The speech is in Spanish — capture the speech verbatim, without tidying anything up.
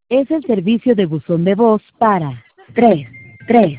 Es el servicio de buzón de voz para tres tres